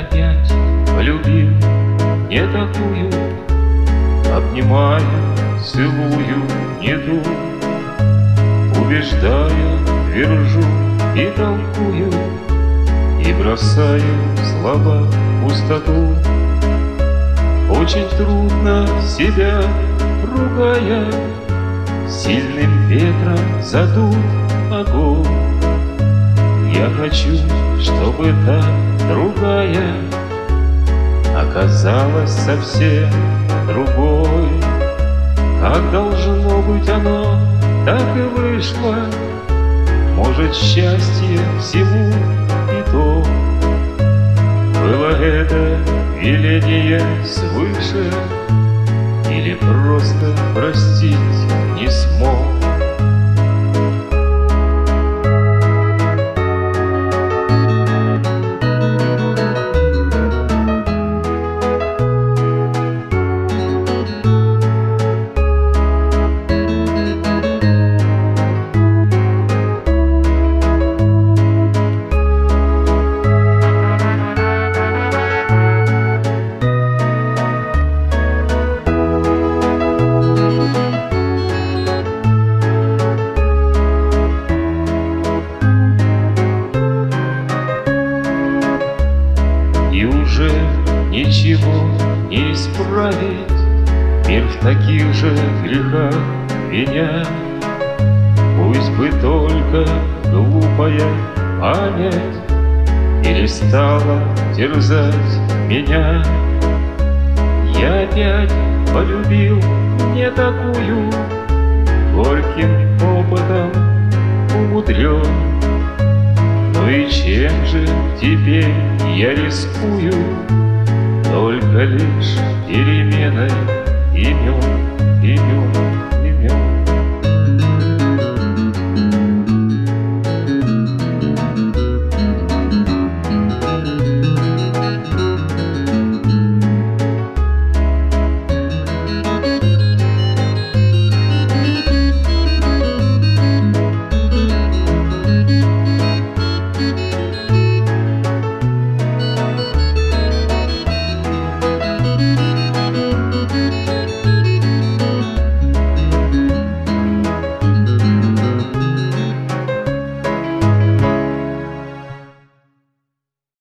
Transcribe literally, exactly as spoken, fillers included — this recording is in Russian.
опять полюбил не такую, обнимаю, целую не ту, убеждаю, твержу и толкую, и бросаю слова в пустоту. Очень трудно себя ругая, сильным ветром задут огонь. Я хочу, чтобы та другая оказалась совсем другой. Как должно быть оно, так и вышло. Может, счастье всему и то. Было это веление свыше, или просто простить не смог. И уже ничего не исправить, мир в таких же грехах виня. Пусть бы только глупая память перестала терзать меня. Я опять полюбил не такую, горьким опытом умудрен. Ну и чем же теперь я рискую? Только лишь переменой имен, имен.